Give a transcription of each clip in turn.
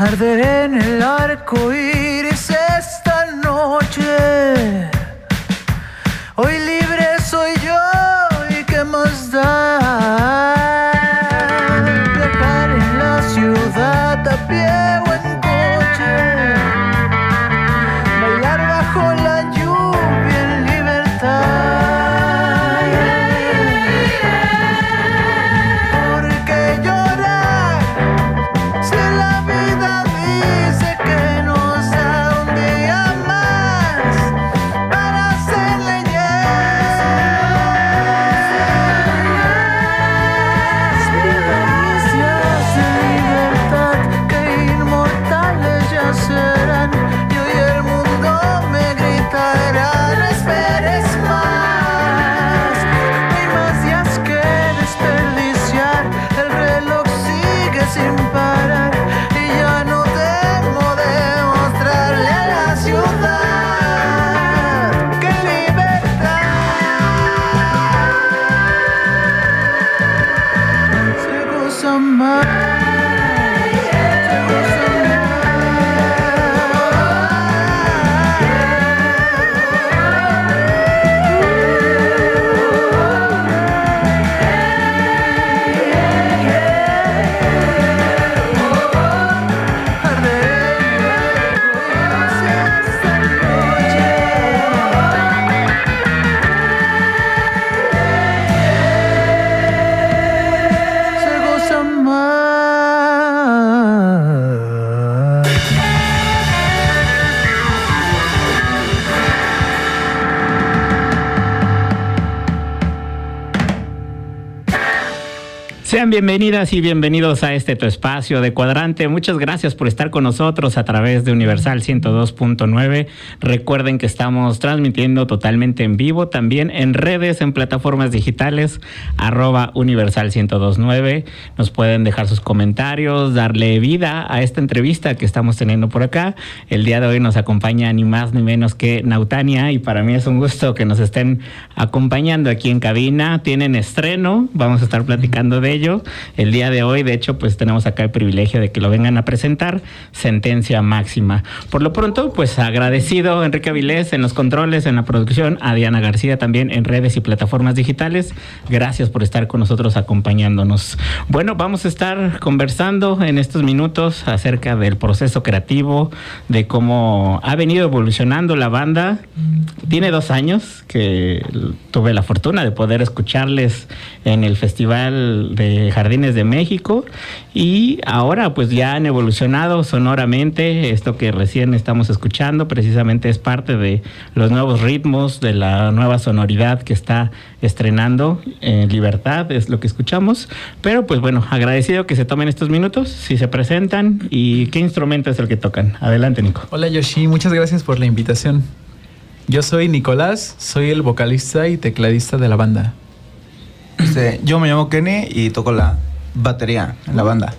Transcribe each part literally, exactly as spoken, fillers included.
Arderé en el arco iris esta noche. Hoy libre soy yo y qué más da. Viajar en la ciudad a pie o en coche. Bailar bajo la lluvia en libertad. Porque llorar si la vida dice que nos da un día más para hacerle Vivencias de libertad que inmortales ya serán. Y hoy el mundo me gritará: no esperes más. No hay más días que desperdiciar. El reloj sigue sin parar y ya no debo demostrarle a la ciudad que libertad se goza más. Se goza más. Sean bienvenidas y bienvenidos a este tu espacio de Cuadrante. Muchas gracias por estar con nosotros a través de Universal ciento dos punto nueve. Recuerden que estamos transmitiendo totalmente en vivo, también en redes, en plataformas digitales, arroba Universal ciento dos punto nueve. Nos pueden dejar sus comentarios, darle vida a esta entrevista que estamos teniendo por acá. El día de hoy nos acompaña ni más ni menos que Nautania, y para mí es un gusto que nos estén acompañando aquí en cabina. Tienen estreno, vamos a estar platicando de ello. El día de hoy, de hecho, pues tenemos acá el privilegio de que lo vengan a presentar, Sentencia Máxima. Por lo pronto, pues agradecido Enrique Avilés en los controles, en la producción, a Diana García también en redes y plataformas digitales. Gracias por estar con nosotros acompañándonos. Bueno, vamos a estar conversando en estos minutos acerca del proceso creativo, de cómo ha venido evolucionando la banda. Tiene dos años que tuve la fortuna de poder escucharles en el Festival de Jardines de México, y ahora pues ya han evolucionado sonoramente. Esto que recién estamos escuchando precisamente es parte de los nuevos ritmos, de la nueva sonoridad que está estrenando en Libertad, es lo que escuchamos. Pero pues bueno, agradecido que se tomen estos minutos, si se presentan y qué instrumento es el que tocan. Adelante, Nico. Hola, Yoshi, muchas gracias por la invitación. Yo soy Nicolás, soy el vocalista y tecladista de la banda. Este, yo me llamo Kenny y toco la batería en la banda.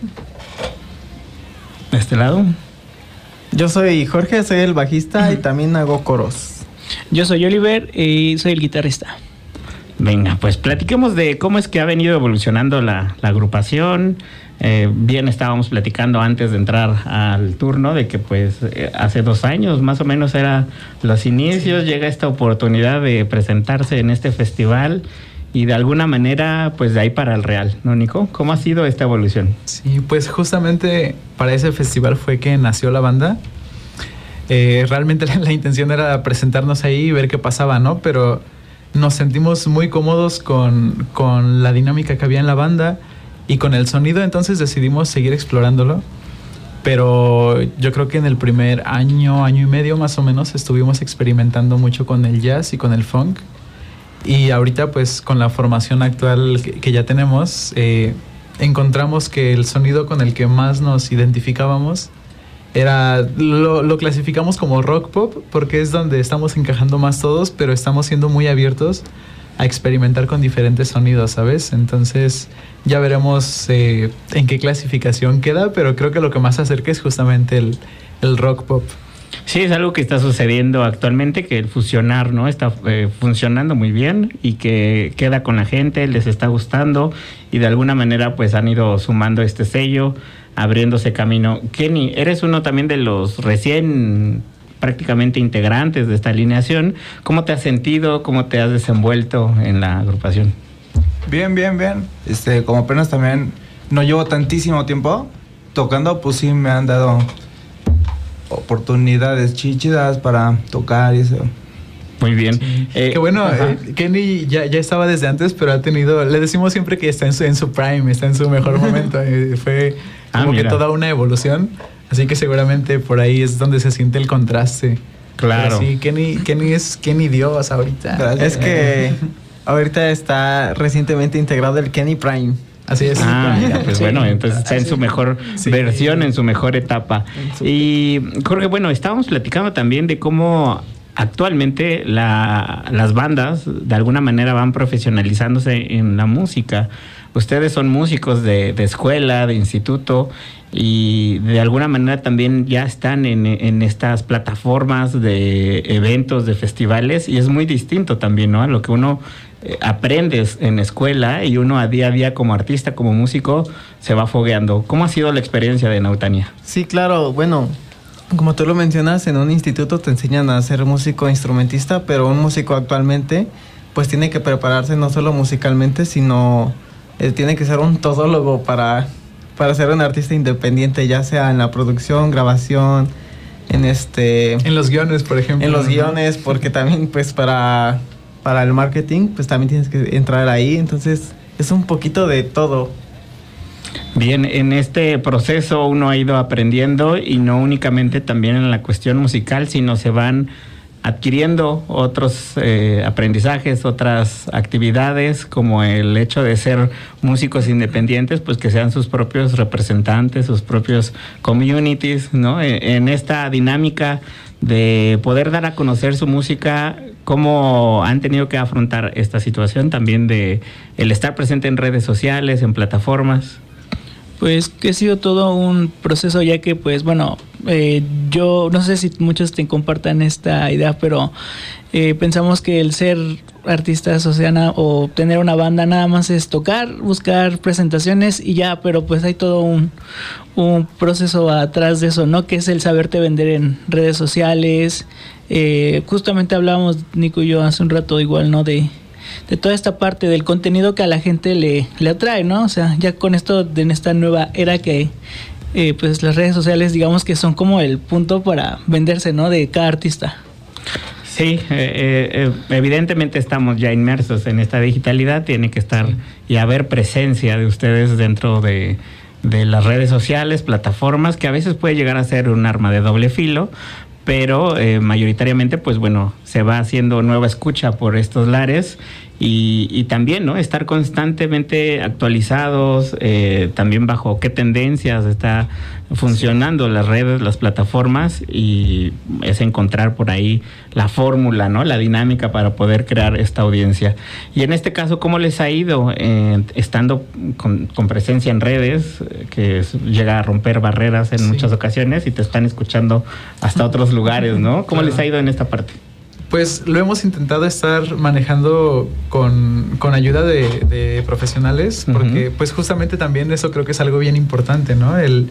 ¿De este lado? Yo soy Jorge, soy el bajista y también hago coros. Yo soy Oliver y soy el guitarrista. Venga, pues platiquemos de cómo es que ha venido evolucionando la, la agrupación. Eh, bien, estábamos platicando antes de entrar al turno de que pues eh, hace dos años más o menos era los inicios. Llega esta oportunidad de presentarse en este festival y de alguna manera pues de ahí para el real, ¿no, Nico? ¿Cómo ha sido esta evolución? Sí, pues justamente para ese festival fue que nació la banda. Eh, realmente la, la intención era presentarnos ahí y ver qué pasaba, ¿no? Pero nos sentimos muy cómodos con, con la dinámica que había en la banda y con el sonido, entonces decidimos seguir explorándolo. Pero yo creo que en el primer año, año y medio más o menos, estuvimos experimentando mucho con el jazz y con el funk. Y ahorita pues con la formación actual que, que ya tenemos, eh, encontramos que el sonido con el que más nos identificábamos era, lo, lo clasificamos como rock pop, porque es donde estamos encajando más todos, pero estamos siendo muy abiertos a experimentar con diferentes sonidos, ¿sabes? Entonces ya veremos eh, en qué clasificación queda, pero creo que lo que más se acerca es justamente el, el rock pop. Sí, es algo que está sucediendo actualmente, que el fusionar, ¿no? Está eh, funcionando muy bien y que queda con la gente, les está gustando y de alguna manera pues han ido sumando este sello. abriéndose camino. Kenny, eres uno también de los recién prácticamente integrantes de esta alineación. ¿Cómo te has sentido? ¿Cómo te has desenvuelto en la agrupación? Bien, bien, bien. Este, como apenas también no llevo tantísimo tiempo tocando, pues sí me han dado oportunidades chichidas para tocar y eso. Muy bien. Sí. Eh, que bueno, eh, Kenny ya, ya estaba desde antes, pero ha tenido, le decimos siempre que está en su, en su prime, está en su mejor momento. eh, fue como ah, que toda una evolución, así que seguramente por ahí es donde se siente el contraste. Claro. Pero sí, Kenny, Kenny es Kenny Dios ahorita. Gracias. Es que ahorita está recientemente integrado el Kenny Prime. Así es. Ah, mira, pues Sí. bueno, entonces está en su mejor Sí. versión, en su mejor etapa. su- Y Jorge, bueno, estábamos platicando también de cómo actualmente la, las bandas de alguna manera van profesionalizándose en la música. Ustedes son músicos de, de escuela, de instituto, y de alguna manera también ya están en, en estas plataformas de eventos, de festivales, y es muy distinto también, ¿no? A lo que uno eh, aprende en escuela y uno a día a día como artista, como músico, se va fogueando. ¿Cómo ha sido la experiencia de Nautania? Sí, claro, bueno, como tú lo mencionas, en un instituto te enseñan a ser músico instrumentista, pero un músico actualmente pues tiene que prepararse no solo musicalmente, sino eh, tiene que ser un todólogo para, para ser un artista independiente, ya sea en la producción, grabación, en este En los guiones, por ejemplo. en los ¿no? guiones, porque también pues para, para el marketing pues también tienes que entrar ahí, entonces es un poquito de todo. Bien, en este proceso uno ha ido aprendiendo y no únicamente también en la cuestión musical, sino se van adquiriendo otros eh, aprendizajes, otras actividades, como el hecho de ser músicos independientes, pues que sean sus propios representantes, sus propios communities, ¿no? En esta dinámica de poder dar a conocer su música, ¿cómo han tenido que afrontar esta situación también de el estar presente en redes sociales, en plataformas? Pues que ha sido todo un proceso, ya que pues bueno, eh, yo no sé si muchos te compartan esta idea, pero eh, pensamos que el ser artistas, o sea, na- o tener una banda nada más es tocar, buscar presentaciones y ya, pero pues hay todo un, un proceso atrás de eso, ¿no? Que es el saberte vender en redes sociales. Eh, justamente hablábamos Nico y yo hace un rato igual, ¿no? De de toda esta parte del contenido que a la gente le, le atrae, ¿no? O sea, ya con esto, de en esta nueva era que eh, pues las redes sociales, digamos que son como el punto para venderse, ¿no? De cada artista. Sí, eh, eh, evidentemente estamos ya inmersos en esta digitalidad, tiene que estar y haber presencia de ustedes dentro de, de las redes sociales, plataformas, que a veces puede llegar a ser un arma de doble filo, pero eh, mayoritariamente, pues bueno, se va haciendo nueva escucha por estos lares y, y también, ¿no? Estar constantemente actualizados, eh, también bajo qué tendencias está funcionando las redes, las plataformas, y es encontrar por ahí la fórmula, ¿no? La dinámica para poder crear esta audiencia. Y en este caso, ¿cómo les ha ido eh, estando con, con presencia en redes, eh, que es- llega a romper barreras en Sí. muchas ocasiones y te están escuchando hasta otros lugares, ¿no? ¿Cómo Claro. les ha ido en esta parte? Pues lo hemos intentado estar manejando con, con ayuda de, de profesionales, porque Ujú. pues justamente también eso creo que es algo bien importante, ¿no? El,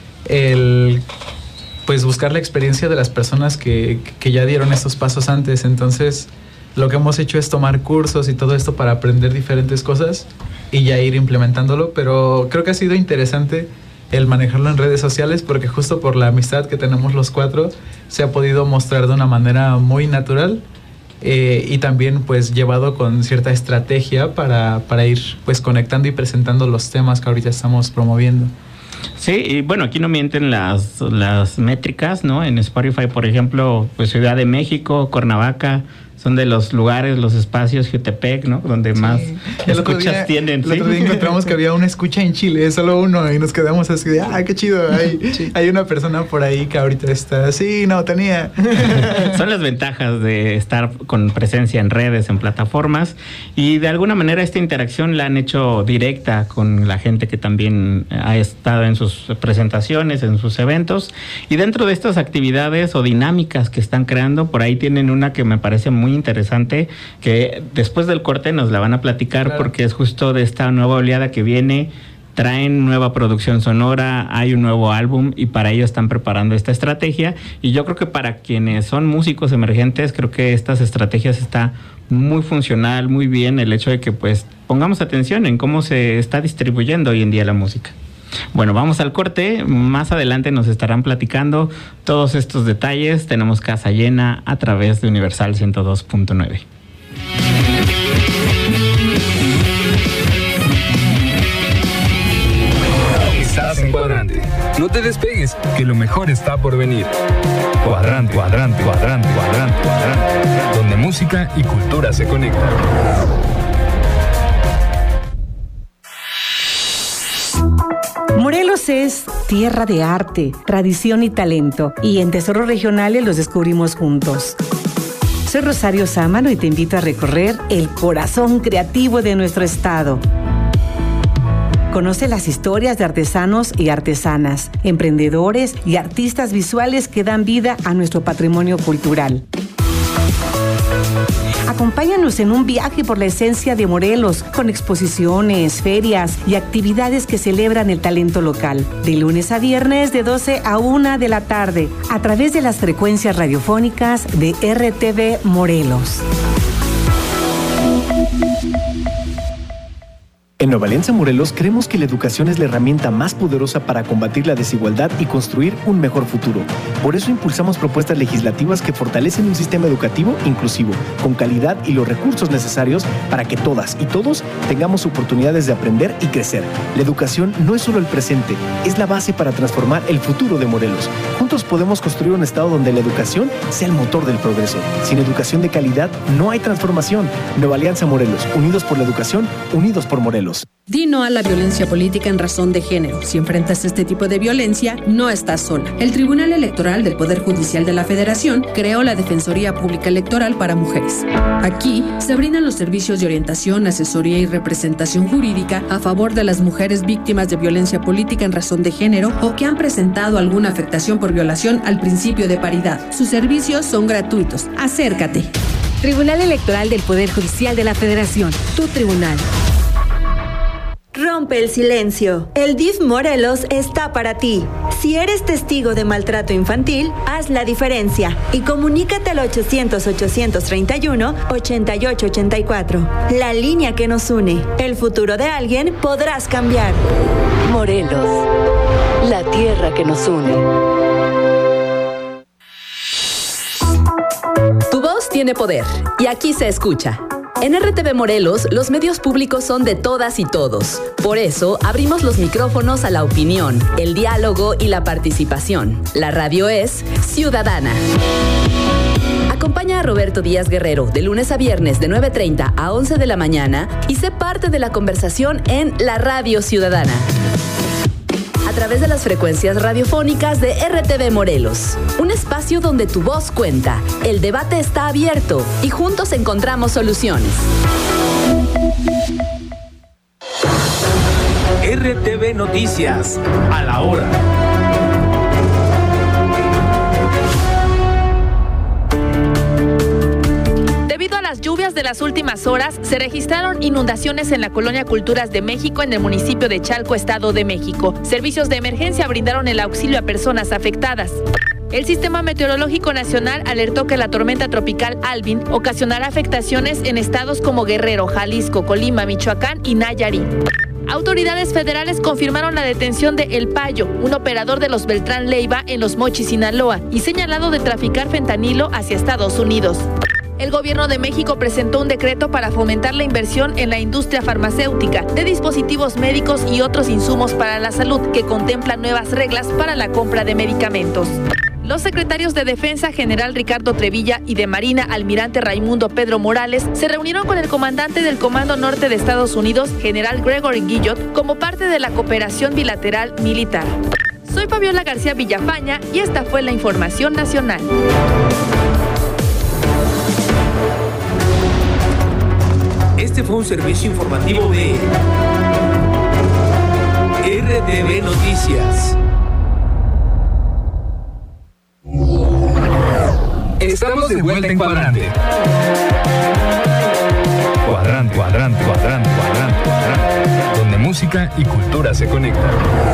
el pues buscar la experiencia de las personas que, que ya dieron estos pasos antes. Entonces lo que hemos hecho es tomar cursos y todo esto para aprender diferentes cosas y ya ir implementándolo, pero creo que ha sido interesante el manejarlo en redes sociales porque justo por la amistad que tenemos los cuatro se ha podido mostrar de una manera muy natural eh, y también pues llevado con cierta estrategia para, para ir pues conectando y presentando los temas que ahorita estamos promoviendo. Sí, y bueno, aquí no mienten las, las métricas, ¿no? En Spotify, por ejemplo, pues Ciudad de México, Cuernavaca, son de los lugares, los espacios, Jutepec, ¿no? Donde más El otro escuchas día, tienen. el ¿sí? otro día encontramos que había una escucha en Chile, solo uno, y nos quedamos así de, ah, qué chido, hay, hay una persona por ahí que ahorita está, sí, no, tenía. Son las ventajas de estar con presencia en redes, en plataformas, y de alguna manera esta interacción la han hecho directa con la gente que también ha estado en sus presentaciones, en sus eventos, y dentro de estas actividades o dinámicas que están creando, por ahí tienen una que me parece muy interesante, que después del corte nos la van a platicar, Claro. porque es justo de esta nueva oleada que viene traen nueva producción sonora, hay un nuevo álbum y para ello están preparando esta estrategia. Y yo creo que para quienes son músicos emergentes, creo que estas estrategias está muy funcional, muy bien el hecho de que pues pongamos atención en cómo se está distribuyendo hoy en día la música. Bueno, vamos al corte. Más adelante nos estarán platicando todos estos detalles. Tenemos casa llena a través de Universal ciento dos punto nueve. Estás en Cuadrante. No te despegues, que lo mejor está por venir. Cuadrante, cuadrante, cuadrante, cuadrante, cuadrante. Donde música y cultura se conectan. Morelos es tierra de arte, tradición y talento, y en Tesoros Regionales los descubrimos juntos. Soy Rosario Sámano y te invito a recorrer el corazón creativo de nuestro estado. Conoce las historias de artesanos y artesanas, emprendedores y artistas visuales que dan vida a nuestro patrimonio cultural. Acompáñanos en un viaje por la esencia de Morelos, con exposiciones, ferias y actividades que celebran el talento local. De lunes a viernes de doce a una de la tarde, a través de las frecuencias radiofónicas de R T V Morelos. En Nueva Alianza Morelos creemos que la educación es la herramienta más poderosa para combatir la desigualdad y construir un mejor futuro. Por eso impulsamos propuestas legislativas que fortalecen un sistema educativo inclusivo, con calidad y los recursos necesarios para que todas y todos tengamos oportunidades de aprender y crecer. La educación no es solo el presente, es la base para transformar el futuro de Morelos. Juntos podemos construir un estado donde la educación sea el motor del progreso. Sin educación de calidad no hay transformación. Nueva Alianza Morelos, unidos por la educación, unidos por Morelos. Di no a la violencia política en razón de género. Si enfrentas este tipo de violencia, no estás sola. El Tribunal Electoral del Poder Judicial de la Federación creó la Defensoría Pública Electoral para Mujeres. Aquí se brindan los servicios de orientación, asesoría y representación jurídica a favor de las mujeres víctimas de violencia política en razón de género o que han presentado alguna afectación por violación al principio de paridad. Sus servicios son gratuitos. Acércate. Tribunal Electoral del Poder Judicial de la Federación. Tu tribunal. Rompe el silencio. El D I F Morelos está para ti. Si eres testigo de maltrato infantil, haz la diferencia y comunícate al ochocientos, ochocientos treinta y uno, ochenta y ocho ochenta y cuatro. La línea que nos une. El futuro de alguien podrás cambiar. Morelos, la tierra que nos une. Tu voz tiene poder y aquí se escucha. En R T V Morelos, los medios públicos son de todas y todos. Por eso, abrimos los micrófonos a la opinión, el diálogo y la participación. La radio es ciudadana. Acompaña a Roberto Díaz Guerrero de lunes a viernes de nueve treinta a once de la mañana y sé parte de la conversación en La Radio Ciudadana, a través de las frecuencias radiofónicas de R T V Morelos. Un espacio donde tu voz cuenta, el debate está abierto y juntos encontramos soluciones. R T V Noticias, a la hora. Debido a las lluvias de las últimas horas, se registraron inundaciones en la colonia Culturas de México, en el municipio de Chalco, Estado de México. Servicios de emergencia brindaron el auxilio a personas afectadas. El Sistema Meteorológico Nacional alertó que la tormenta tropical Alvin ocasionará afectaciones en estados como Guerrero, Jalisco, Colima, Michoacán y Nayarit. Autoridades federales confirmaron la detención de El Payo, un operador de los Beltrán Leiva en Los Mochis, Sinaloa, y señalado de traficar fentanilo hacia Estados Unidos. El gobierno de México presentó un decreto para fomentar la inversión en la industria farmacéutica, de dispositivos médicos y otros insumos para la salud, que contempla nuevas reglas para la compra de medicamentos. Los secretarios de Defensa, general Ricardo Trevilla, y de Marina, almirante Raimundo Pedro Morales, se reunieron con el comandante del Comando Norte de Estados Unidos, general Gregory Guillot, como parte de la cooperación bilateral militar. Soy Fabiola García Villafaña y esta fue la información nacional. Este fue un servicio informativo de R T V Noticias. Estamos de vuelta en Cuadrante. Cuadrante, cuadrante, cuadrante, cuadrante, cuadrante. Donde música y cultura se conectan.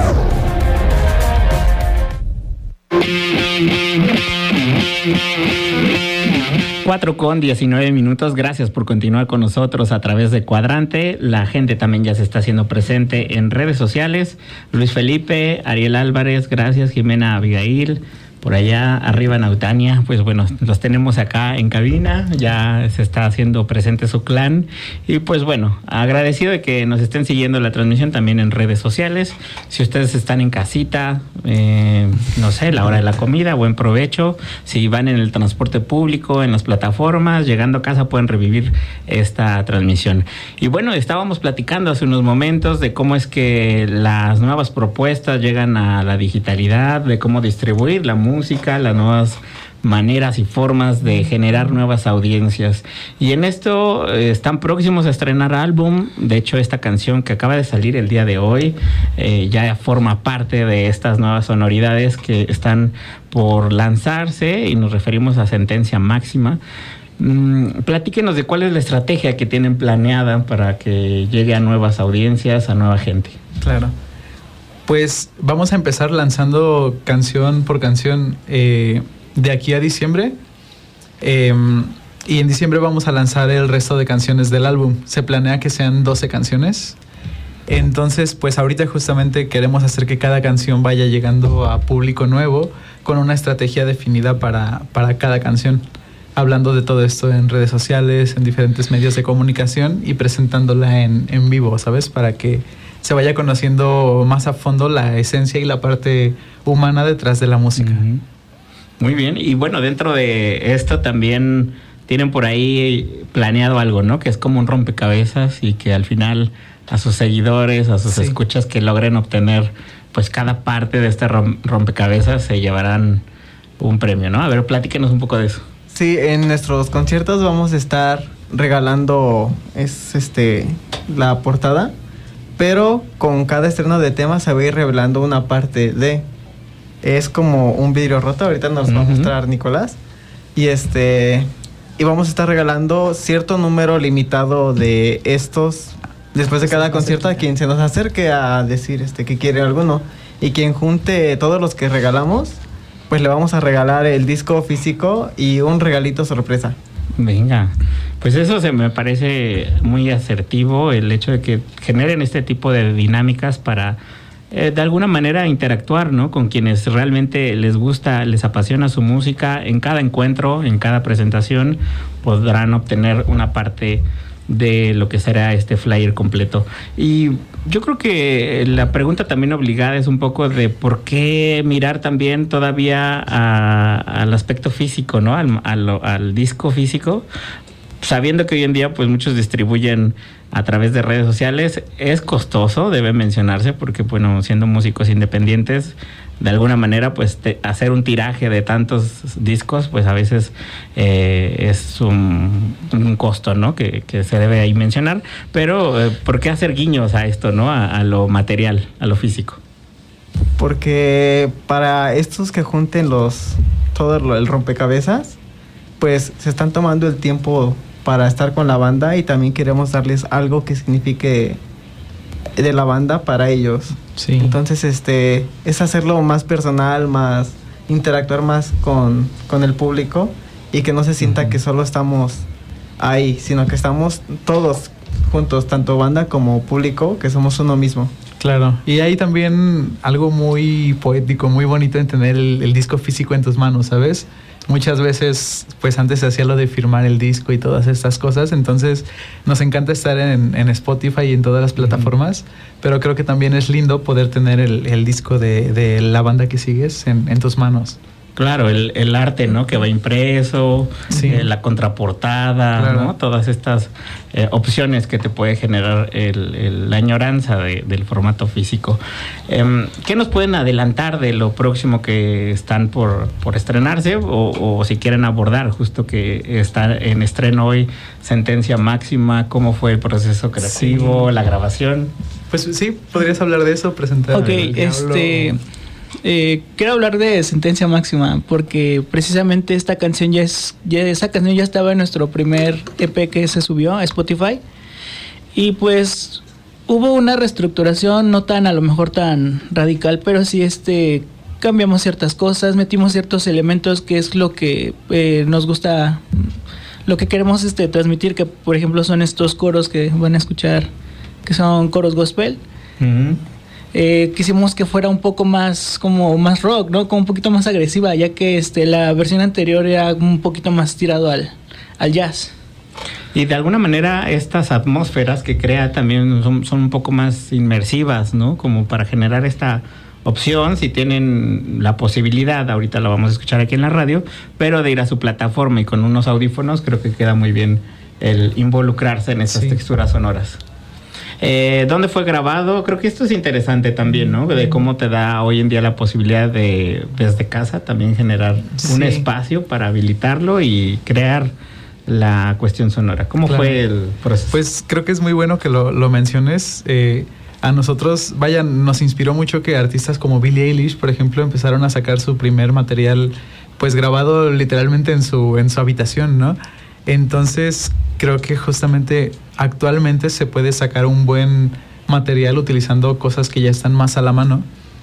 cuatro con diecinueve minutos, gracias por continuar con nosotros a través de Cuadrante. La gente también ya se está haciendo presente en redes sociales. Luis Felipe, Ariel Álvarez, gracias, Jimena Abigail, por allá arriba Nautania, pues bueno, los tenemos acá en cabina, ya se está haciendo presente su clan y pues bueno, agradecido de que nos estén siguiendo la transmisión también en redes sociales. Si ustedes están en casita, eh, no sé, la hora de la comida, buen provecho. Si van en el transporte público, en las plataformas, llegando a casa pueden revivir esta transmisión. Y bueno, estábamos platicando hace unos momentos de cómo es que las nuevas propuestas llegan a la digitalidad, de cómo distribuir la música música, las nuevas maneras y formas de generar nuevas audiencias. Y en esto eh, están próximos a estrenar álbum. De hecho, esta canción que acaba de salir el día de hoy eh, ya forma parte de estas nuevas sonoridades que están por lanzarse y nos referimos a Sentencia Máxima. Mm, platíquenos de cuál es la estrategia que tienen planeada para que llegue a nuevas audiencias, a nueva gente. Claro. Pues vamos a empezar lanzando canción por canción eh, de aquí a diciembre. Eh, y en diciembre vamos a lanzar el resto de canciones del álbum. Se planea que sean doce canciones. Entonces, pues ahorita justamente queremos hacer que cada canción vaya llegando a público nuevo con una estrategia definida para, para cada canción. Hablando de todo esto en redes sociales, en diferentes medios de comunicación y presentándola en, en vivo, ¿sabes? Para que se vaya conociendo más a fondo la esencia y la parte humana detrás de la música. Uh-huh. Muy bien, y bueno, dentro de esto también tienen por ahí planeado algo, ¿no? Que es como un rompecabezas y que al final a sus seguidores, a sus sí. escuchas que logren obtener pues cada parte de este rompecabezas se llevarán un premio, ¿no? A ver, platíquenos un poco de eso. Sí, en nuestros conciertos vamos a estar regalando es este la portada, pero con cada estreno de tema se va a ir revelando una parte de... Es como un vidrio roto, ahorita nos uh-huh. va a mostrar Nicolás. Y este y vamos a estar regalando cierto número limitado de estos después de cada concierto a quien se nos acerque a decir este que quiere alguno. Y quien junte todos los que regalamos, pues le vamos a regalar el disco físico y un regalito sorpresa. Venga, pues eso se me parece muy asertivo, el hecho de que generen este tipo de dinámicas para eh, de alguna manera interactuar, ¿no? Con quienes realmente les gusta, les apasiona su música. En cada encuentro, en cada presentación podrán obtener una parte de lo que será este flyer completo. Y yo creo que la pregunta también obligada es un poco de por qué mirar también todavía a, al aspecto físico, ¿no? Al, al, al disco físico, sabiendo que hoy en día pues muchos distribuyen a través de redes sociales. Es costoso, debe mencionarse, porque bueno, siendo músicos independientes, de alguna manera pues te, hacer un tiraje de tantos discos pues a veces eh, es un, un costo, ¿no? Que, que se debe ahí mencionar, pero eh, ¿por qué hacer guiños a esto, ¿no? A, a lo material, a lo físico. Porque para estos que junten los todo lo, el rompecabezas, pues se están tomando el tiempo para estar con la banda y también queremos darles algo que signifique de la banda para ellos. Sí. Entonces, este, es hacerlo más personal, más interactuar más con, con el público y que no se sienta uh-huh. que solo estamos ahí, sino que estamos todos juntos, tanto banda como público, que somos uno mismo. Claro, y hay también algo muy poético, muy bonito en tener el, el disco físico en tus manos, ¿sabes? Muchas veces, pues antes se hacía lo de firmar el disco y todas estas cosas, entonces nos encanta estar en, en Spotify y en todas las plataformas, uh-huh. pero creo que también es lindo poder tener el, el disco de, de la banda que sigues en, en tus manos. Claro, el, el arte, ¿no? Que va impreso, sí. eh, la contraportada, claro. ¿no? Todas estas eh, opciones que te puede generar el, el, la añoranza de, del formato físico. Eh, ¿Qué nos pueden adelantar de lo próximo que están por, por estrenarse? O, o si quieren abordar, justo que está en estreno hoy, Sentencia Máxima, ¿cómo fue el proceso creativo, sí. la grabación? Pues sí, podrías hablar de eso, presentar. Ok, este... Eh, quiero hablar de Sentencia Máxima porque precisamente esta canción ya es ya esa canción ya estaba en nuestro primer E P que se subió a Spotify y pues hubo una reestructuración, no tan a lo mejor tan radical, pero sí este cambiamos ciertas cosas, metimos ciertos elementos que es lo que eh, nos gusta, lo que queremos este transmitir, que por ejemplo son estos coros que van a escuchar, que son coros gospel. Uh-huh. Eh, quisimos que fuera un poco más como más rock, ¿no? Como un poquito más agresiva, ya que este la versión anterior era un poquito más tirado al, al jazz. Y de alguna manera estas atmósferas que crea también son, son un poco más inmersivas, ¿no? Como para generar esta opción, si tienen la posibilidad, ahorita la vamos a escuchar aquí en la radio, pero de ir a su plataforma y con unos audífonos, creo que queda muy bien el involucrarse en esas sí. texturas sonoras. Eh, ¿Dónde fue grabado? Creo que esto es interesante también, ¿no? De cómo te da hoy en día la posibilidad de, desde casa, también generar sí. un espacio para habilitarlo y crear la cuestión sonora. ¿Cómo claro. fue el proceso? Pues creo que es muy bueno que lo, lo menciones. Eh, a nosotros, vaya, nos inspiró mucho que artistas como Billie Eilish, por ejemplo, empezaron a sacar su primer material, pues grabado literalmente en su, en su habitación, ¿no? Entonces, creo que justamente actualmente se puede sacar un buen material utilizando cosas que ya están más a la mano.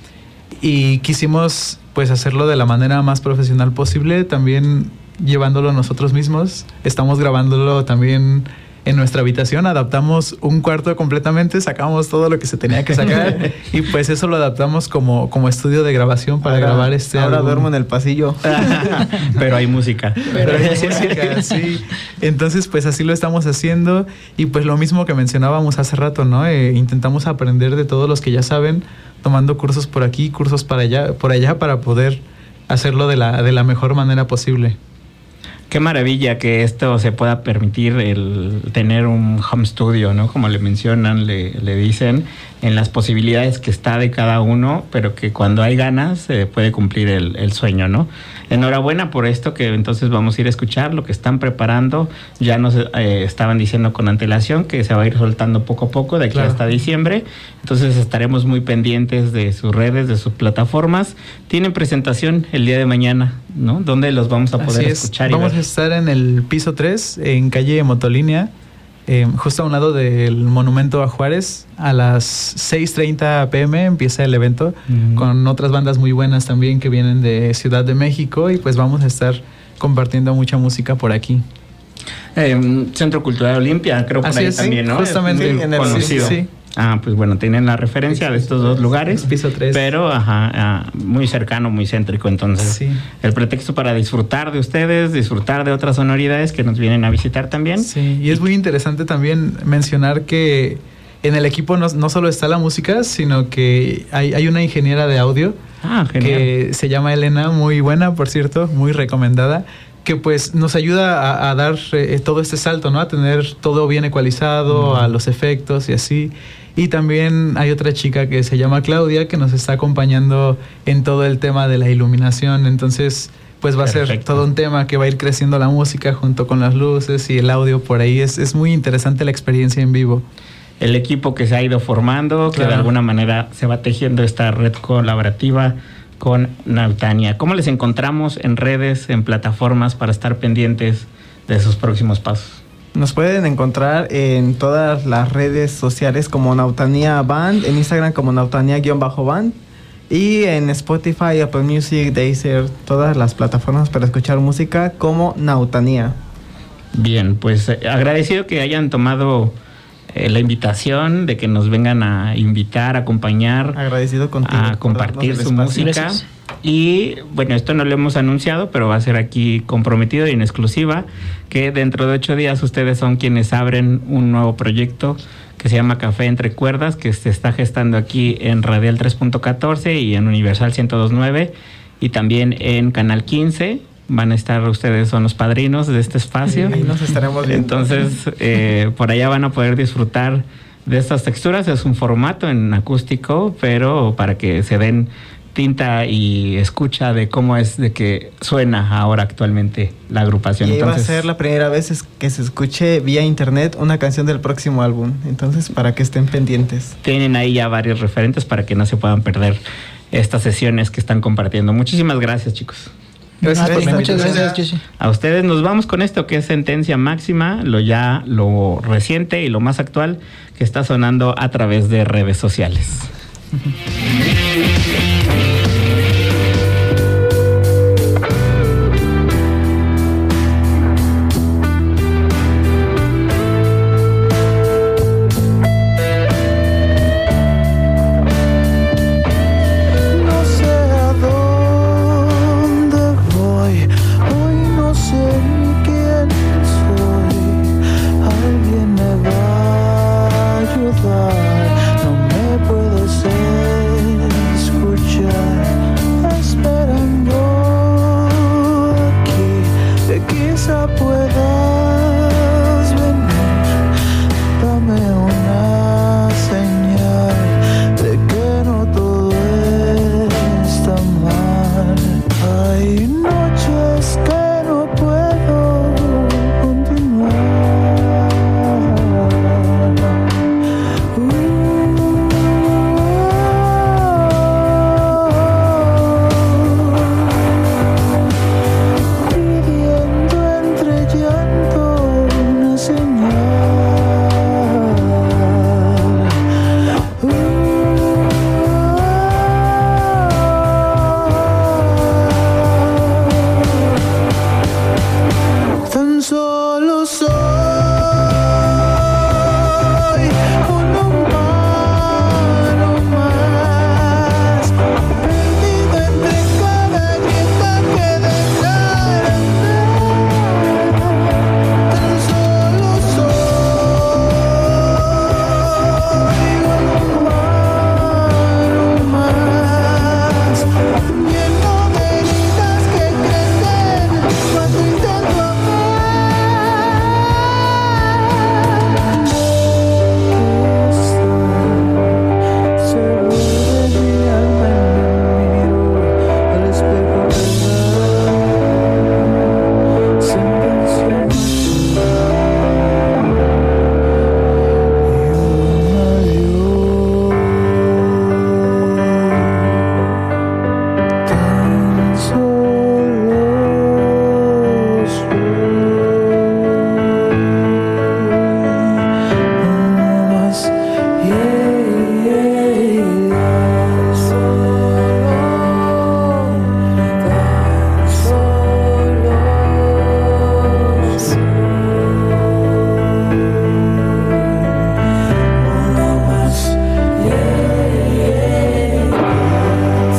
Y quisimos, pues, hacerlo de la manera más profesional posible, también llevándolo nosotros mismos. Estamos grabándolo también en nuestra habitación, adaptamos un cuarto completamente, sacamos todo lo que se tenía que sacar y pues eso lo adaptamos como, como estudio de grabación para ahora, grabar este ahora álbum. Duermo en el pasillo. Pero hay música. Pero hay música, sí. Entonces pues así lo estamos haciendo y pues lo mismo que mencionábamos hace rato, ¿no? Eh, intentamos aprender de todos los que ya saben, tomando cursos por aquí, cursos para allá, por allá para poder hacerlo de la, de la mejor manera posible. Qué maravilla que esto se pueda permitir, el tener un home studio, ¿no? Como le mencionan, le, le dicen, en las posibilidades que está de cada uno, pero que cuando hay ganas se puede cumplir el, el sueño, ¿no? Enhorabuena por esto, que entonces vamos a ir a escuchar lo que están preparando. Ya nos eh, estaban diciendo con antelación que se va a ir soltando poco a poco de aquí claro. hasta diciembre. Entonces estaremos muy pendientes de sus redes, de sus plataformas. Tienen presentación el día de mañana, ¿no? ¿Dónde los vamos a poder escuchar? Vamos y ver? a estar en el piso tres, en calle Motolínea, eh, justo a un lado del Monumento a Juárez. A las seis treinta pm empieza el evento, uh-huh. con otras bandas muy buenas también que vienen de Ciudad de México y pues vamos a estar compartiendo mucha música por aquí. Eh, Centro Cultural Olimpia, creo por Así ahí es, también, sí, ¿no? justamente es muy en conocido. el sí, sí. Ah, pues bueno, tienen la referencia de estos dos lugares, piso tres. Pero ajá, ah, muy cercano, muy céntrico, entonces sí. el pretexto para disfrutar de ustedes, disfrutar de otras sonoridades que nos vienen a visitar también. Sí, y es muy interesante también mencionar que en el equipo no, no solo está la música, sino que hay, hay una ingeniera de audio ah, que se llama Elena, muy buena, por cierto, muy recomendada, que pues nos ayuda a, a dar eh, todo este salto, ¿no? A tener todo bien ecualizado, mm. a los efectos y así. Y también hay otra chica que se llama Claudia, que nos está acompañando en todo el tema de la iluminación. Entonces, pues va Perfecto. a ser todo un tema que va a ir creciendo la música junto con las luces y el audio por ahí. Es, es muy interesante la experiencia en vivo. El equipo que se ha ido formando, claro. que de alguna manera se va tejiendo esta red colaborativa con Nautania. ¿Cómo les encontramos en redes, en plataformas para estar pendientes de sus próximos pasos? Nos pueden encontrar en todas las redes sociales como Nautania Band, en Instagram como Nautania-Band y en Spotify, Apple Music, Deezer, todas las plataformas para escuchar música como Nautania. Bien, pues eh, agradecido que hayan tomado eh, la invitación, de que nos vengan a invitar, a acompañar, agradecido contigo, a compartir su música. Gracias. Y bueno, esto no lo hemos anunciado, pero va a ser aquí comprometido y en exclusiva, que dentro de ocho días ustedes son quienes abren un nuevo proyecto que se llama Café Entre Cuerdas, que se está gestando aquí en Radial tres punto catorce y en Universal ciento dos punto nueve y también en Canal quince. Van a estar ustedes, son los padrinos de este espacio. Sí, nos estaremos viendo. Entonces, eh, por allá van a poder disfrutar de estas texturas. Es un formato en acústico, pero para que se den tinta y escucha de cómo es de que suena ahora actualmente la agrupación. Y Entonces, va a ser la primera vez que se escuche vía internet una canción del próximo álbum. Entonces, para que estén pendientes. Tienen ahí ya varios referentes para que no se puedan perder estas sesiones que están compartiendo. Muchísimas gracias, chicos. Gracias No, por la muchas invitación. gracias, Yoshi. A ustedes nos vamos con esto que es Sentencia Máxima, lo ya lo reciente y lo más actual que está sonando a través de redes sociales. No sé a dónde voy, hoy no sé ni quién soy. Alguien me va a ayudar, no me puedes escuchar. Esperando aquí, que quizá puedas venir. Dame una señal de que no todo está mal. Hay noches que no puedo continuar. Pidiendo entre llanto una señal. Tan solo soy un humano más, perdido entre cada grieta que dejar andar. Tan solo soy un humano más, lleno de heridas que crecen cuando intento amar. Seguro de mi alma me miro al espejo que da sentencia máxima y un adiós. Tan solo soy uno más, yeah, yeah, tan solo, tan solo soy uno más, yeah, yeah, tan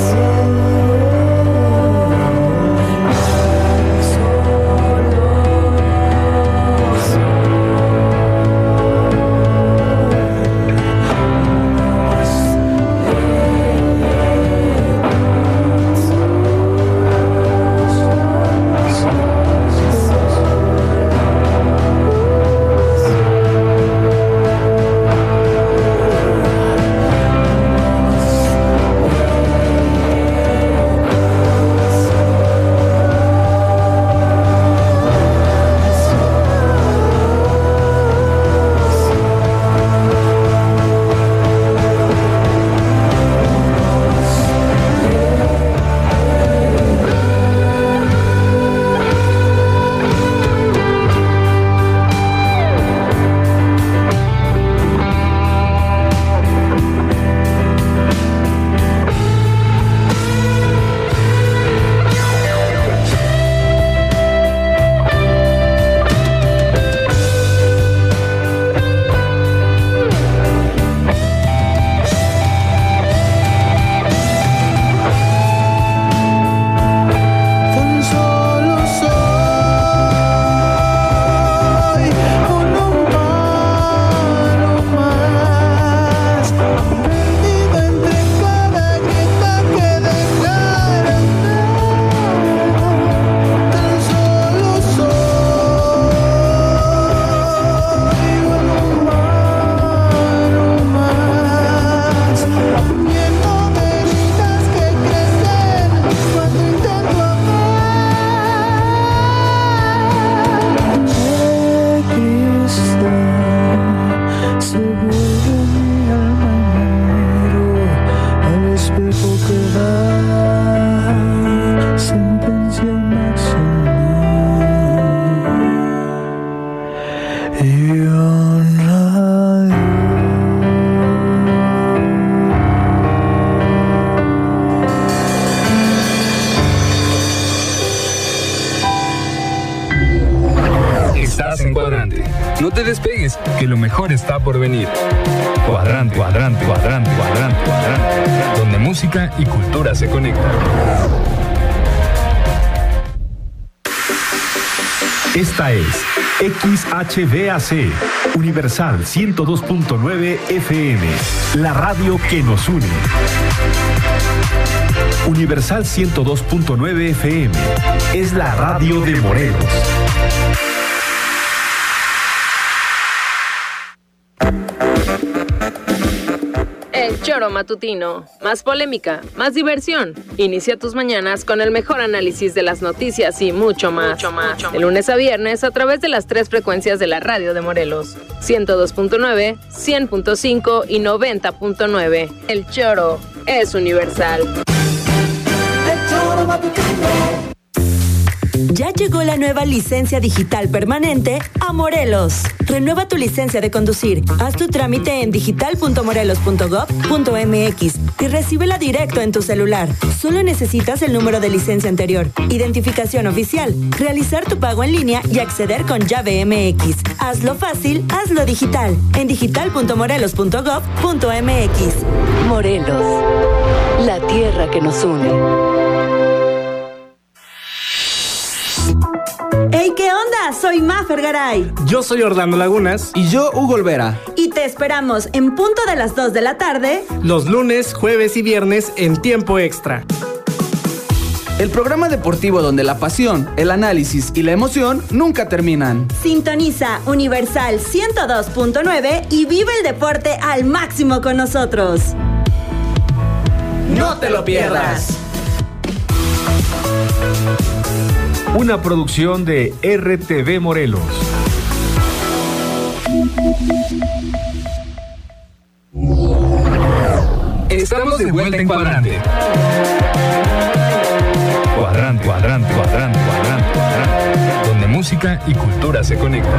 Tan solo soy un humano más, perdido entre cada grieta que dejar andar. Tan solo soy un humano más, lleno de heridas que crecen cuando intento amar. De cristal, seguro de mi alma me miro al espejo que da sentencia. que lo mejor está por venir. Cuadrante, cuadrante, cuadrante, cuadrante, cuadrante, donde música y cultura se conectan. Esta es X H B A C, Universal ciento dos punto nueve F M, la radio que nos une. Universal ciento dos punto nueve F M, es la radio de Morelos. El Choro Matutino. Más polémica, más diversión. Inicia tus mañanas con el mejor análisis de las noticias y mucho más. Mucho más. De lunes a viernes a través de las tres frecuencias de la radio de Morelos. ciento dos punto nueve, cien punto cinco y noventa punto nueve. El Choro es universal. El Choro Matutino. Ya llegó la nueva licencia digital permanente a Morelos. Renueva tu licencia de conducir. Haz tu trámite en digital punto morelos punto gob punto mx y recíbela directo en tu celular. Solo necesitas el número de licencia anterior, identificación oficial, realizar tu pago en línea y acceder con llave M X. Hazlo fácil, hazlo digital. En digital punto morelos punto gob punto mx. Morelos, la tierra que nos une. ¡Hey, qué onda! Soy Mafer Garay. Yo soy Orlando Lagunas. Y yo, Hugo Olvera. Y te esperamos en punto de las dos de la tarde. Los lunes, jueves y viernes en tiempo extra. El programa deportivo donde la pasión, el análisis y la emoción nunca terminan. Sintoniza Universal ciento dos punto nueve y vive el deporte al máximo con nosotros. ¡No te lo pierdas! Una producción de R T V Morelos. Estamos de vuelta en Cuadrante. Cuadrante, cuadrante, cuadrante, cuadrante, cuadrante, donde música y cultura se conectan.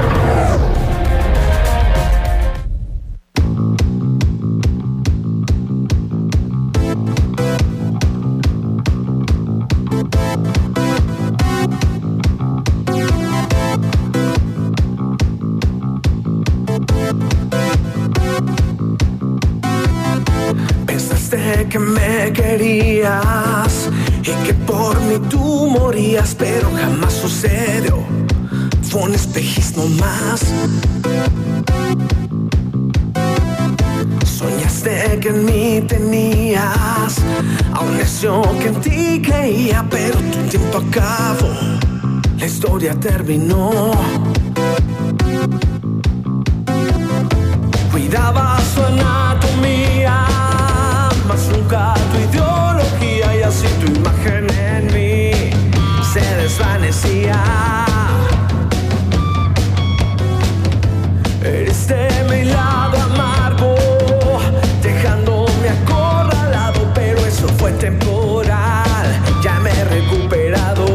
Que me querías y que por mí tú morías, pero jamás sucedió. Fue un espejismo más. Soñaste que en mí tenías a un necio que en ti creía, pero tu tiempo acabó, la historia terminó. Cuidabas su anatomía, mas nunca tu ideología, y así tu imagen en mí se desvanecía. Eres de mi lado amargo, dejándome acorralado, pero eso fue temporal, ya me he recuperado.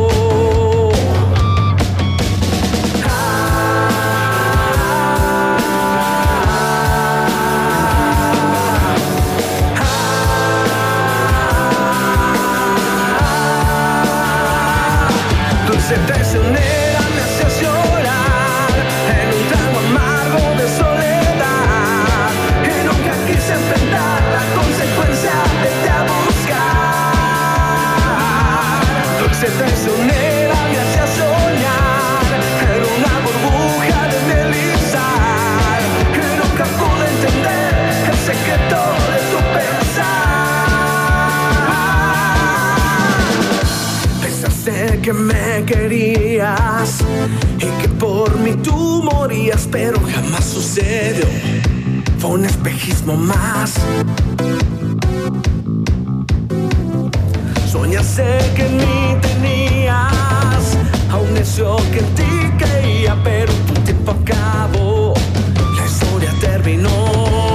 Se traicionera me hacías llorar en un trago amargo de soledad, y nunca quise enfrentar la consecuencia de irte a buscar. Dulce traicionera me hacías soñar en una burbuja de deslizar, y nunca pude entender el secreto de tu pensar. Pensaste que me querías y que por mí tú morías, pero jamás sucedió. Fue un espejismo más. Soñaste que en mí tenías a un necio que en ti creía, pero tu tiempo acabó, la historia terminó.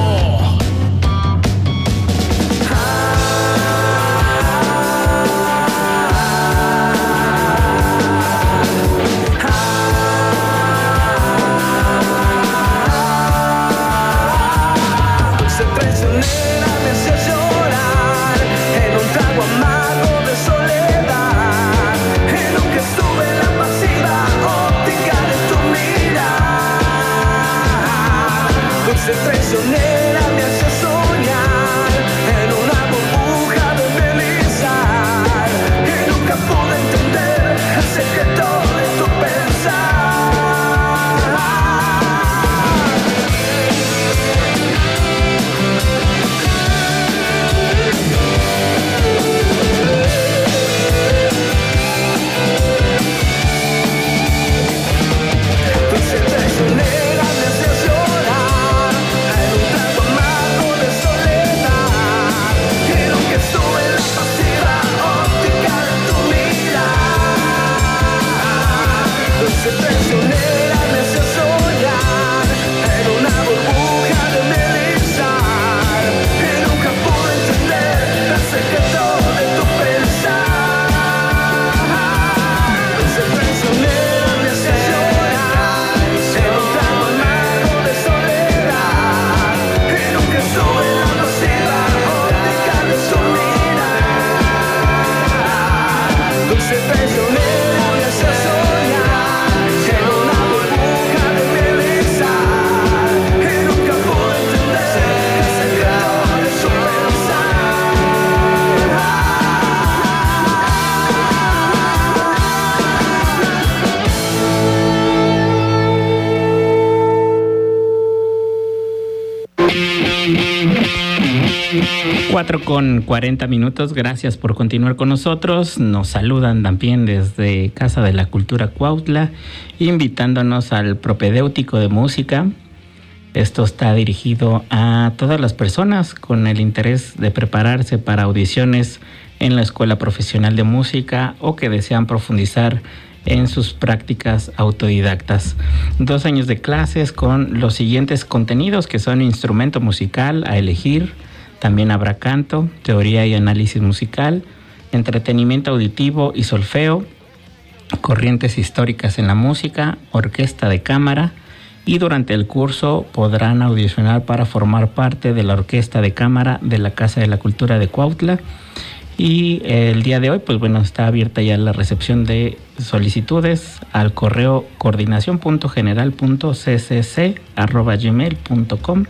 Traicionera me hacías llorar en un trago amargo de soledad, y nunca estuve en la pasiva óptica de tu mirar. Dulce traicionera me hace soñar en una burbuja de felicidad que nunca pude entender el secreto de tu pensar. Dulce traicionera me hace llorar en un trago amargo de soledad y nunca estuve en la pasiva óptica de tu mirar. Dulce traicionera me hace soñar en una burbuja de melizar y nunca pude entender el secreto de tu pensar. Dulce traicionera me hace llorar en un trago amargo de soledad y nunca estuve en la pasiva óptica de tu mirar. Dulce traicionera me hace soñar en una burbuja de melizar y nunca pude entender el secreto de tu Cuatro con cuarenta minutos, gracias por continuar con nosotros. Nos saludan también desde Casa de la Cultura Cuautla, invitándonos al propedéutico de música. Esto está dirigido a todas las personas con el interés de prepararse para audiciones en la Escuela Profesional de Música o que desean profundizar en sus prácticas autodidactas. Dos años de clases con los siguientes contenidos que son instrumento musical a elegir, también habrá canto, teoría y análisis musical, entretenimiento auditivo y solfeo, corrientes históricas en la música, orquesta de cámara, y durante el curso podrán audicionar para formar parte de la orquesta de cámara de la Casa de la Cultura de Cuautla. Y el día de hoy, pues bueno, está abierta ya la recepción de solicitudes al correo coordinación punto general punto c c c arroba gmail punto com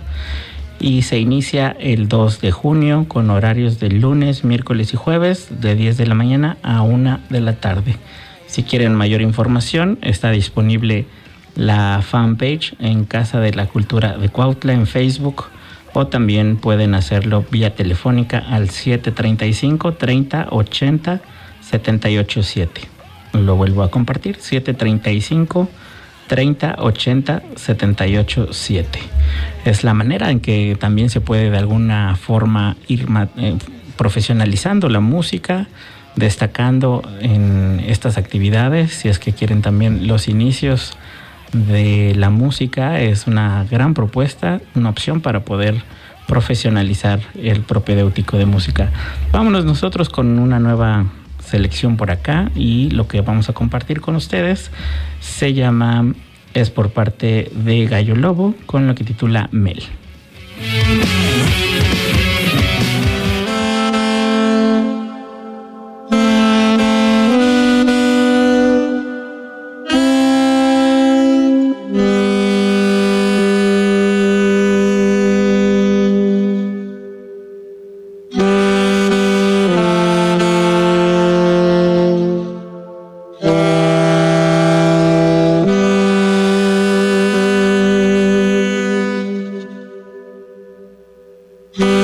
y se inicia el dos de junio con horarios de lunes, miércoles y jueves de diez de la mañana a una de la tarde. Si quieren mayor información, está disponible la fanpage en Casa de la Cultura de Cuautla en Facebook, o también pueden hacerlo vía telefónica al siete treinta y cinco, treinta, ochenta, setenta y ocho siete. Lo vuelvo a compartir, siete treinta y cinco, treinta, ochenta, setenta y ocho siete. Es la manera en que también se puede de alguna forma ir eh, profesionalizando la música, destacando en estas actividades. Si es que quieren también los inicios de la música, es una gran propuesta, una opción para poder profesionalizar el propedéutico de música. Vámonos nosotros con una nueva selección por acá, y lo que vamos a compartir con ustedes se llama, es por parte de Gallo Lobo, con lo que titula Mel. Mm-hmm.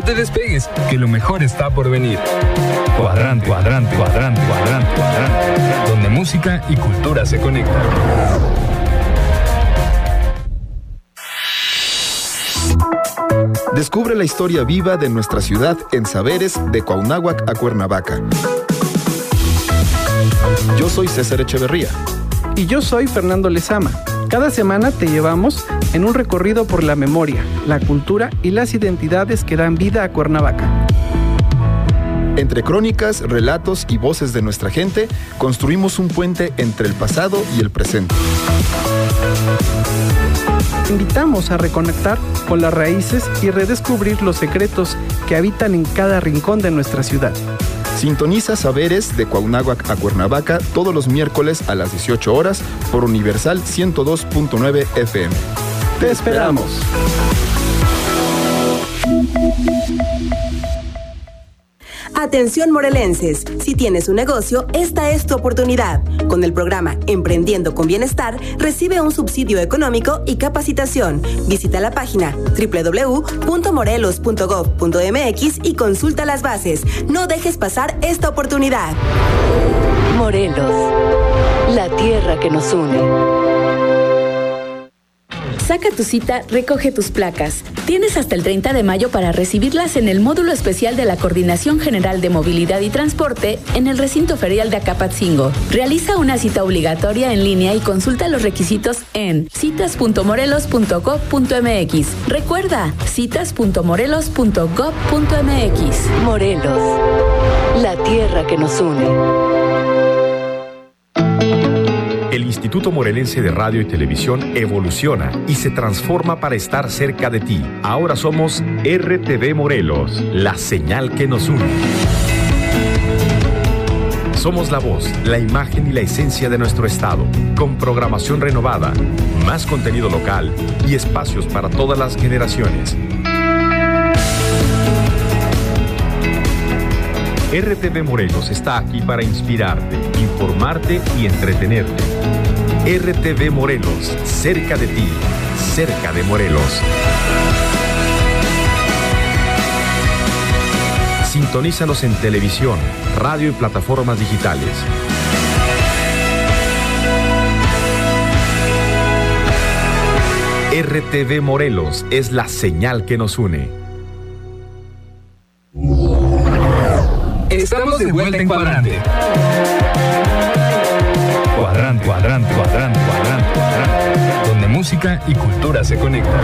te despegues, que lo mejor está por venir. Cuadrante, cuadrante, cuadrante, cuadrante, cuadrante, donde música y cultura se conectan. Descubre la historia viva de nuestra ciudad en Saberes de Cuauhnáhuac a Cuernavaca. Yo soy César Echeverría. Y yo soy Fernando Lezama. Cada semana te llevamos en un recorrido por la memoria, la cultura y las identidades que dan vida a Cuernavaca. Entre crónicas, relatos y voces de nuestra gente, construimos un puente entre el pasado y el presente. Te invitamos a reconectar con las raíces y redescubrir los secretos que habitan en cada rincón de nuestra ciudad. Sintoniza Saberes de Cuauhnáhuac a Cuernavaca todos los miércoles a las dieciocho horas por Universal ciento dos punto nueve F M. ¡Te esperamos! Atención morelenses, si tienes un negocio, esta es tu oportunidad. Con el programa Emprendiendo con Bienestar, recibe un subsidio económico y capacitación. Visita la página doble u doble u doble u punto morelos punto gob punto m x y consulta las bases. No dejes pasar esta oportunidad. Morelos, la tierra que nos une. Saca tu cita, recoge tus placas. Tienes hasta el treinta de mayo para recibirlas en el módulo especial de la Coordinación General de Movilidad y Transporte en el recinto ferial de Acapatzingo. Realiza una cita obligatoria en línea y consulta los requisitos en citas punto morelos punto gob punto m x. Recuerda, citas punto morelos punto gob punto m x. Morelos, la tierra que nos une. El Instituto Morelense de Radio y Televisión evoluciona y se transforma para estar cerca de ti. Ahora somos R T V Morelos, la señal que nos une. Somos la voz, la imagen y la esencia de nuestro estado, con programación renovada, más contenido local y espacios para todas las generaciones. R T V Morelos está aquí para inspirarte, informarte y entretenerte. R T V Morelos, cerca de ti, cerca de Morelos. Sintonízanos en televisión, radio y plataformas digitales. R T V Morelos es la señal que nos une. Estamos de vuelta en Cuadrante. Cuadrante, cuadrante, cuadrante, cuadrante, cuadrante, donde música y cultura se conectan.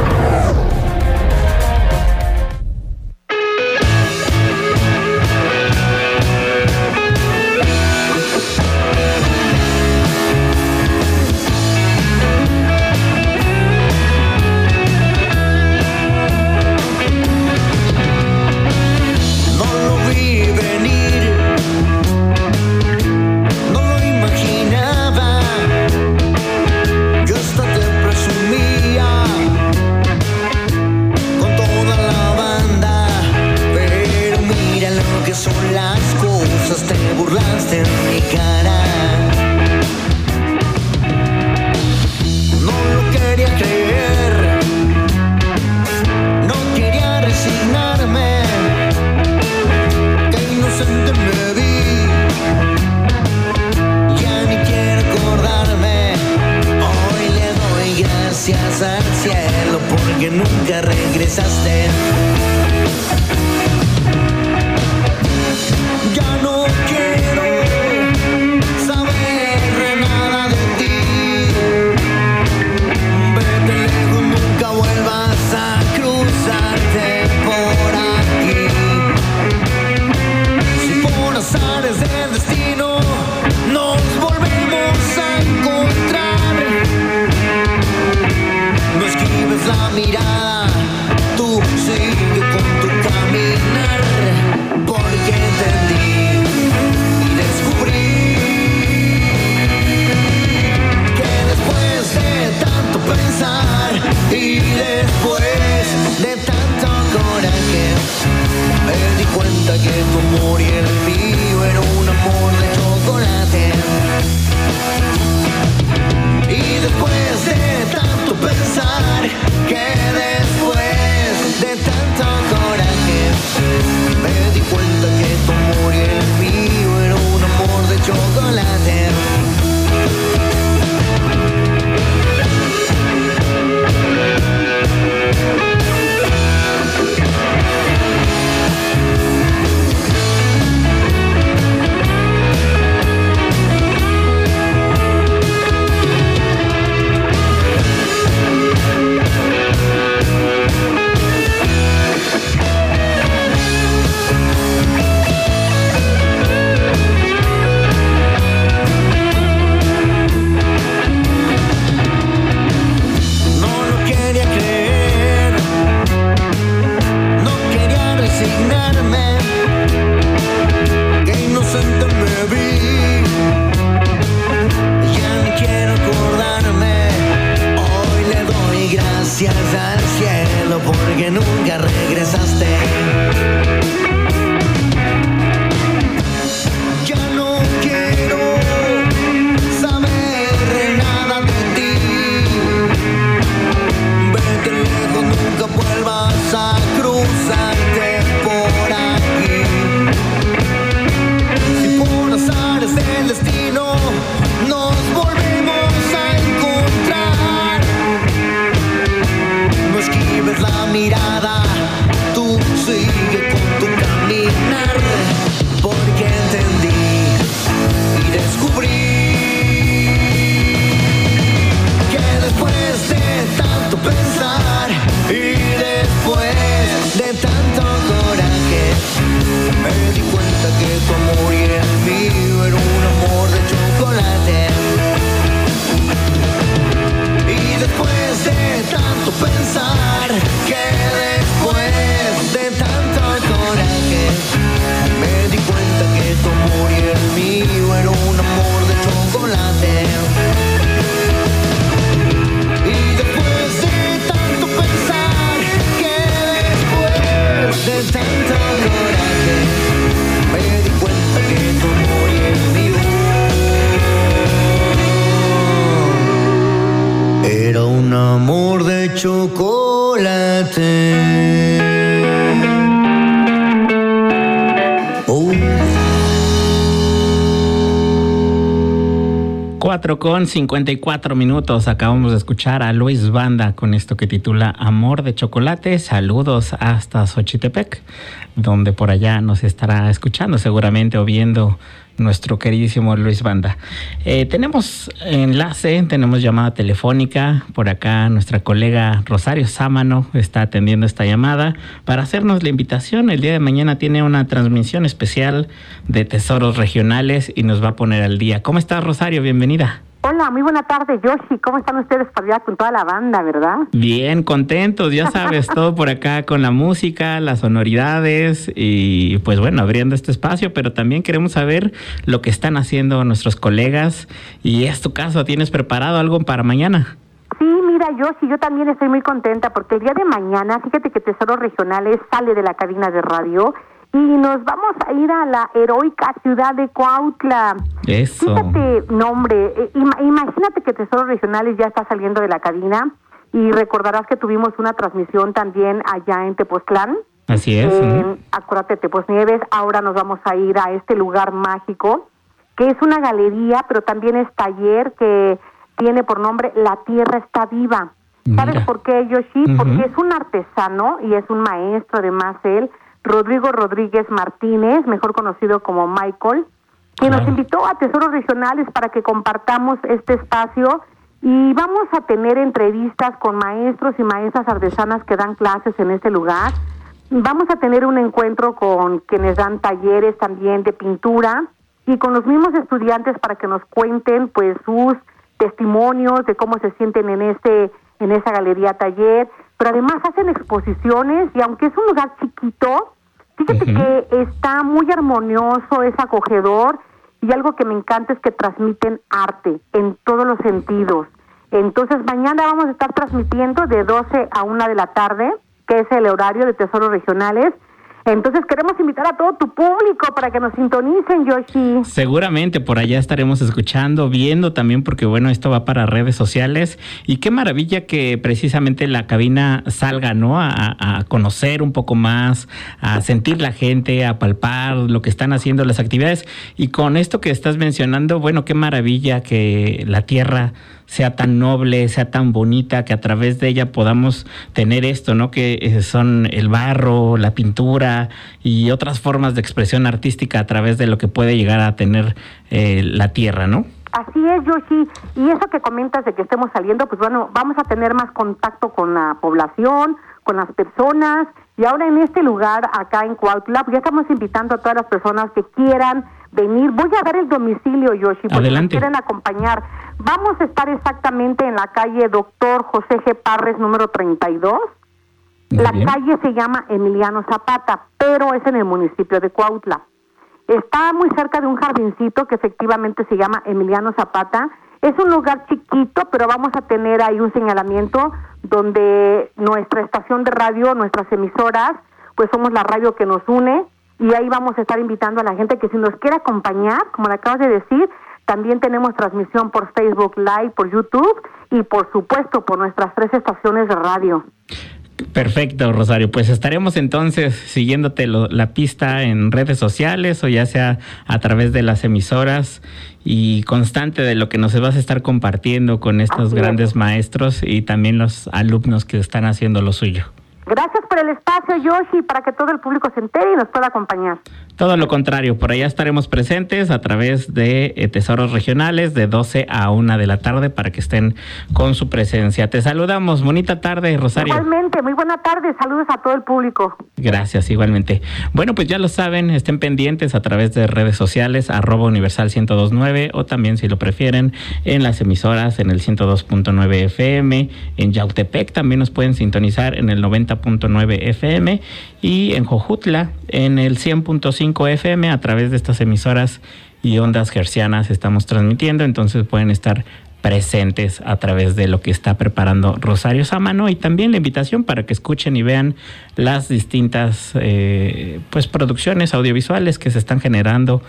cuatro con cincuenta y cuatro minutos. Acabamos de escuchar a Luis Banda con esto que titula Amor de Chocolate. Saludos hasta Xochitepec, donde por allá nos estará escuchando seguramente o viendo nuestro queridísimo Luis Banda. Eh, tenemos enlace, tenemos llamada telefónica. Por acá nuestra colega Rosario Sámano está atendiendo esta llamada para hacernos la invitación. El día de mañana tiene una transmisión especial de Tesoros Regionales y nos va a poner al día. ¿Cómo estás, Rosario? Bienvenida. Hola, muy buena tarde, Yoshi. ¿Cómo están ustedes por allá con toda la banda, verdad? Bien, contentos, ya sabes, todo por acá con la música, las sonoridades y pues bueno, abriendo este espacio, pero también queremos saber lo que están haciendo nuestros colegas y es tu caso, ¿tienes preparado algo para mañana? Sí, mira, Yoshi, yo también estoy muy contenta porque el día de mañana, fíjate que Tesoros Regionales sale de la cabina de radio y nos vamos a ir a la heroica ciudad de Cuautla. Eso. Fíjate, no hombre, eh, im- imagínate que Tesoros Regionales ya está saliendo de la cabina y recordarás que tuvimos una transmisión también allá en Tepoztlán. Así es. Eh, ¿no? Acuérdate, Tepoznieves, ahora nos vamos a ir a este lugar mágico, que es una galería, pero también es taller que tiene por nombre La Tierra Está Viva. ¿Sabes Mira. por qué, Yoshi? Ujú. Porque es un artesano y es un maestro, además él, Rodrigo Rodríguez Martínez, mejor conocido como Michael, que nos invitó a Tesoros Regionales para que compartamos este espacio y vamos a tener entrevistas con maestros y maestras artesanas que dan clases en este lugar. Vamos a tener un encuentro con quienes dan talleres también de pintura y con los mismos estudiantes para que nos cuenten pues sus testimonios de cómo se sienten en este en esa galería taller, pero además hacen exposiciones y aunque es un lugar chiquito, fíjate uh-huh. que está muy armonioso, es acogedor y algo que me encanta es que transmiten arte en todos los sentidos. Entonces mañana vamos a estar transmitiendo de doce a una de la tarde, que es el horario de Tesoros Regionales. Entonces queremos invitar a todo tu público para que nos sintonicen, Yoshi. Seguramente por allá estaremos escuchando, viendo también, porque bueno, esto va para redes sociales y qué maravilla que precisamente la cabina salga, ¿no? A, a conocer un poco más, a sentir la gente, a palpar lo que están haciendo las actividades y con esto que estás mencionando, bueno, qué maravilla que la tierra sea tan noble, sea tan bonita, que a través de ella podamos tener esto, ¿no? Que son el barro, la pintura y otras formas de expresión artística a través de lo que puede llegar a tener eh, la tierra, ¿no? Así es, Yoshi. Y eso que comentas de que estemos saliendo, pues bueno, vamos a tener más contacto con la población, con las personas. Y ahora en este lugar, acá en Cuautla, pues ya estamos invitando a todas las personas que quieran venir. Voy a dar el domicilio, Yoshi, porque nos quieren acompañar. Vamos a estar exactamente en la calle Doctor José G. Parres, número treinta y dos. Muy la bien. Calle se llama Emiliano Zapata, pero es en el municipio de Cuautla. Está muy cerca de un jardincito que efectivamente se llama Emiliano Zapata. Es un lugar chiquito, pero vamos a tener ahí un señalamiento donde nuestra estación de radio, nuestras emisoras, pues somos la radio que nos une y ahí vamos a estar invitando a la gente que si nos quiere acompañar, como le acabas de decir, también tenemos transmisión por Facebook Live, por YouTube y por supuesto por nuestras tres estaciones de radio. Perfecto, Rosario. Pues estaremos entonces siguiéndote lo, la pista en redes sociales o ya sea a través de las emisoras y constante de lo que nos vas a estar compartiendo con estos Así grandes es. maestros y también los alumnos que están haciendo lo suyo. Gracias por el espacio, Yoshi, para que todo el público se entere y nos pueda acompañar. Todo lo contrario, por allá estaremos presentes a través de eh, Tesoros Regionales de doce a una de la tarde para que estén con su presencia. Te saludamos, bonita tarde, Rosario. Igualmente, muy buena tarde, saludos a todo el público. Gracias, igualmente. Bueno, pues ya lo saben, estén pendientes a través de redes sociales, arroba universal ciento dos punto nueve o también si lo prefieren en las emisoras en el ciento dos punto nueve F M, en Yautepec también nos pueden sintonizar en el noventa punto nueve F M y en Jojutla en el cien punto cinco F M. A través de estas emisoras y ondas hercianas estamos transmitiendo, entonces pueden estar presentes a través de lo que está preparando Rosario Sámano y también la invitación para que escuchen y vean las distintas eh, pues producciones audiovisuales que se están generando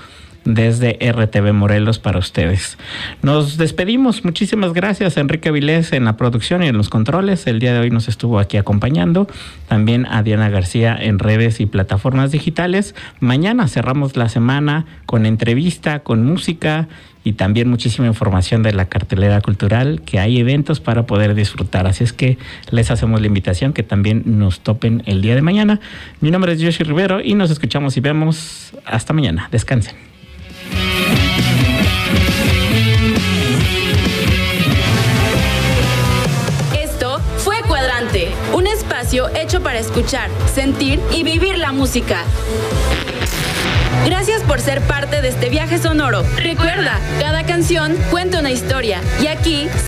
desde R T V Morelos para ustedes. Nos despedimos. Muchísimas gracias a Enrique Vilés en la producción y en los controles. El día de hoy nos estuvo aquí acompañando. También a Diana García en redes y plataformas digitales. Mañana cerramos la semana con entrevista, con música y también muchísima información de la cartelera cultural, que hay eventos para poder disfrutar. Así es que les hacemos la invitación que también nos topen el día de mañana. Mi nombre es Yoshi Rivero y nos escuchamos y vemos hasta mañana. Descansen. Esto fue Cuadrante, un espacio hecho para escuchar, sentir y vivir la música. Gracias por ser parte de este viaje sonoro. Recuerda, cada canción cuenta una historia y aquí